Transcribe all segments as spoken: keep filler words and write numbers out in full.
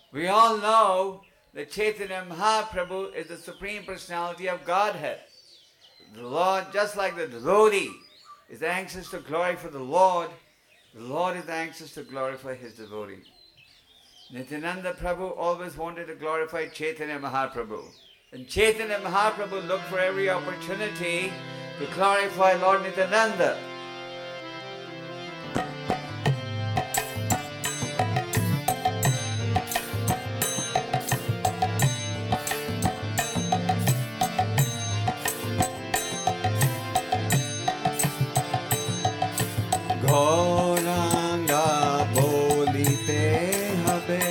We all know that Chaitanya Mahaprabhu is the Supreme Personality of Godhead. The Lord, just like the devotee is anxious to glorify the Lord, the Lord is anxious to glorify his devotee. Nityananda Prabhu always wanted to glorify Chaitanya Mahaprabhu. And Chaitanya Mahaprabhu looked for every opportunity to glorify Lord Nityananda. Gauranga bolite habe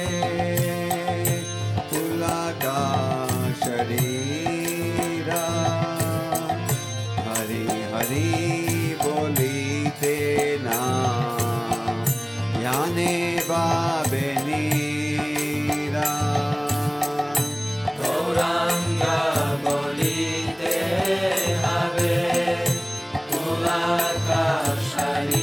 Pulaga sharira Hari Hari bolite na Yane babenira Gauranga bolite habe Pulaga sharira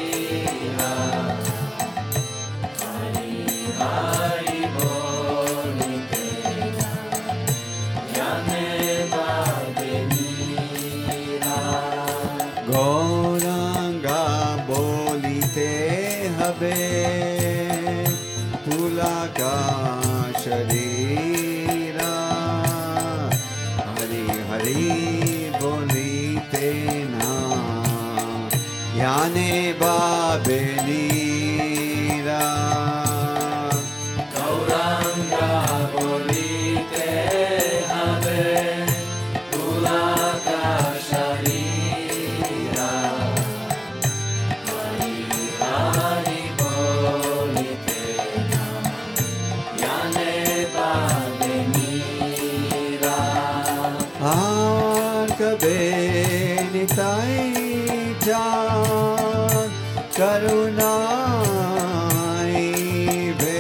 Gauranga bolite habe Pulaga sharira Hari Hari bolite na Yane babenira Gauranga bolite habe Pulaga sharira Hari Hari bolite na Yane babenira Aar kabe nitai jaan karunai be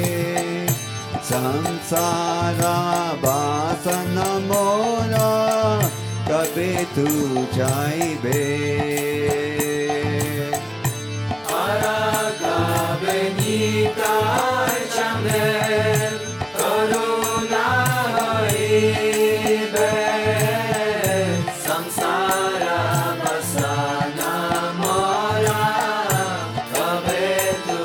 samsara vasana mora kabe tu jaibe Araga benita chande karuna hoibe samsara basana mora kabe tu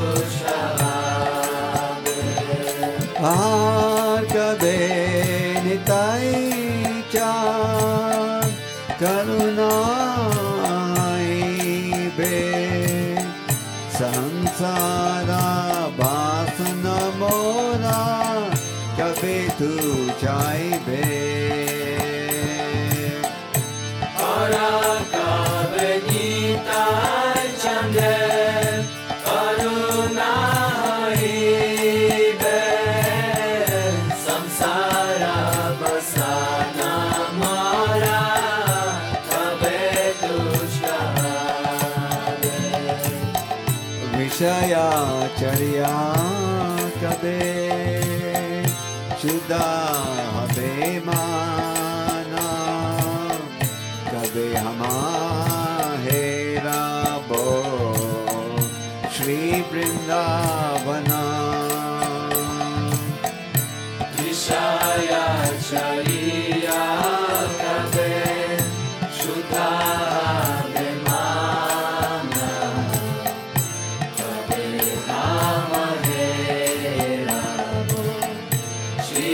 shabe Aar kabe nitai jaan karunai be samsara vasana mora kabe tu jaibe Araga benita chande karuna hoibe samsara basana mora kabe tu shabe Vishaya charya kabe shuddha habe mana kabe hama hera bo Shri Vrindavana Vishaya chariya kabe shuddha bemana kabe hama hera bo Shri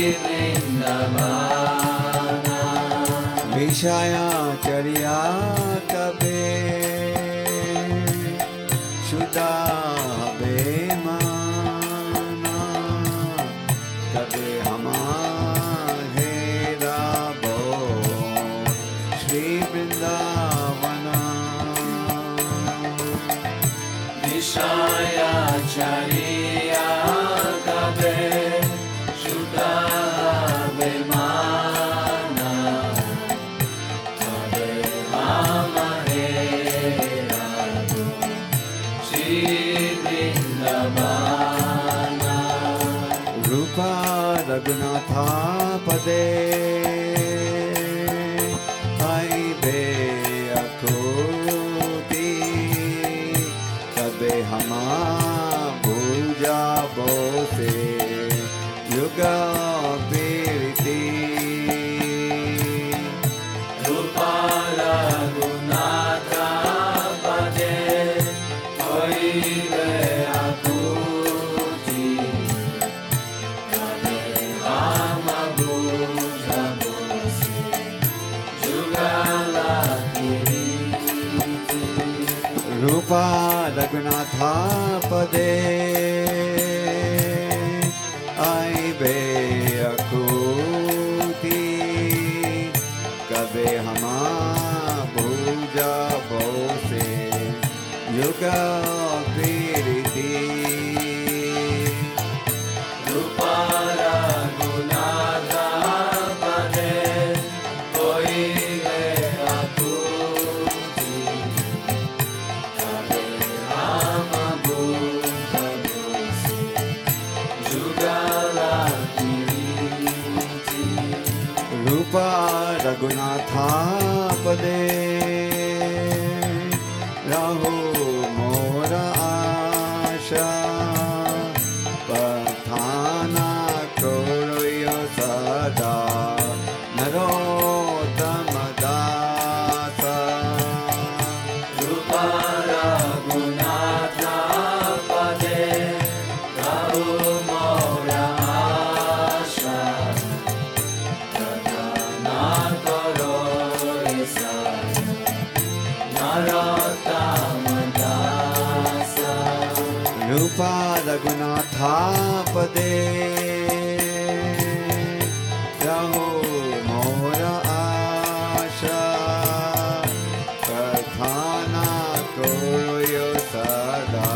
Vrindavana Vishaya charya kabe shuddha habe mana kabe hama hera bo Shri Vrindavana Vishaya chariya kabe shuddha bemana kabe hama hera bo Shri Vrindavana Rupa Raghunatha Pade Ai be akoti kabe hama bhul jabo se Yuga Piriti Rupa Raghunatha Pade Oive Akuti Kale Rama Buddha Bose Jugala Kiriti Rupa Raghunatha Pade Aibe Akuti Kabe Hama Bhuja Bose Yuga Piriti Rupa Raghunatha Pade Oive Akuti Kale Rama Buddha Bose Jugala Kiriti Rupa Raghunatha Pade Rahu Mora Asha Pathana Kuruyo Sada Narottama Dasa Rupa Raghunatha Pade Rahu Mora Asha Pradana Karo Isaya Narottama Dasa Rupa Raghunatha Pade Rahu Mora Asha Pathana Kuruyo Sada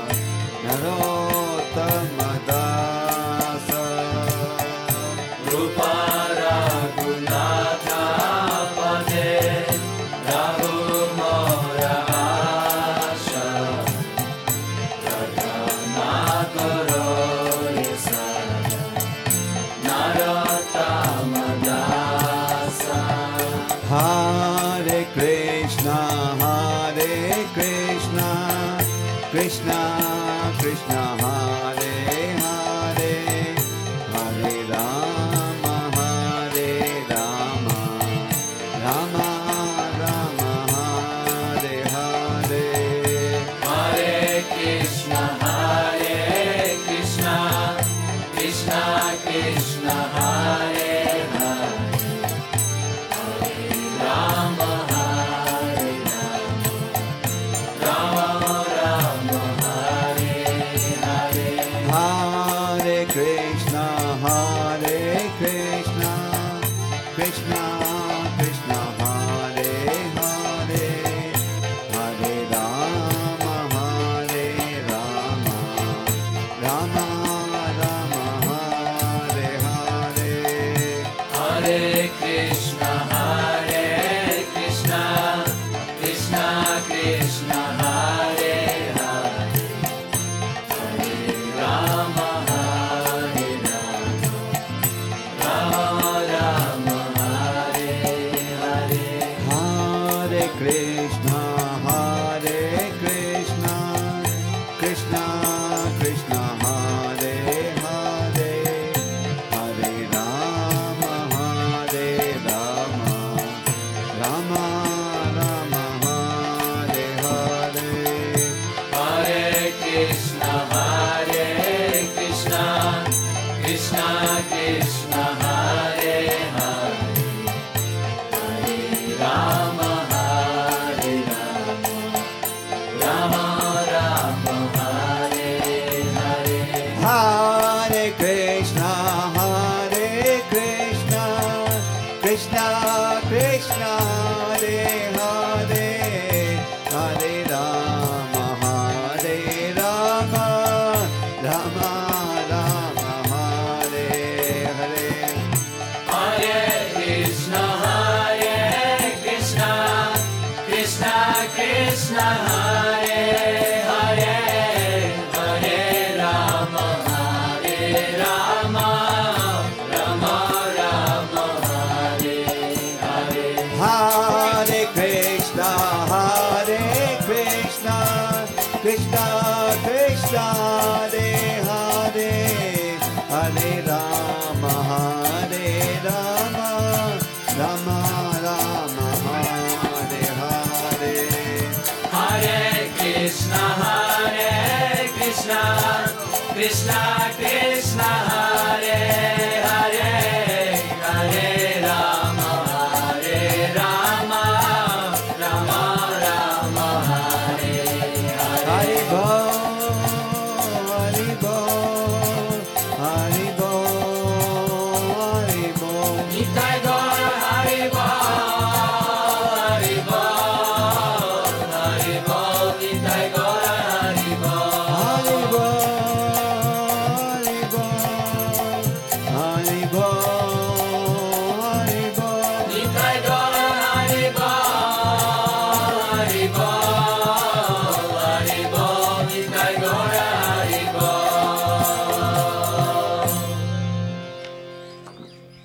Narottama Dasa Rupa Raghunatha Pade Rahu Mora Asha Pradana Karo Isaya Narottama Dasa Hare Krishna Hare Krishna Krishna Krishna Hare Hare Hare Rama Hare Rama Rama Rama Hare Hare Hare Krishna Hare Krishna Krishna Krishna Hare Hare Hare Rama Hare Rama Rama Rama Hare Hare Hare Krishna Hare Krishna Krishna Krishna Hare Hare Hare Rama Hare Rama Rama Rama Hare Hare Hare Krishna Hare Krishna Krishna Krishna Hare Hare Hare Rama Hare Rama Rama Rama Hare Hare Hare Krishna Hare Krishna Krishna Krishna Hare Hare Hare Rama Hare Rama Rama Rama Hare Hare Hare Krishna Hare Krishna Krishna Krishna Hare Hare Hare Rama Hare Rama Rama Rama Hare Hare Hare Krishna Hare Krishna Krishna Krishna Hare Hare Hare Rama Hare Rama Rama Rama Hare Hare Hare Krishna Hare Krishna Krishna Krishna Hare Hare Hare Rama Hare Rama Rama Rama Hare Hare Hare Krishna Hare Krishna Krishna Krishna Hare Hare Hare Rama Krishna Krishna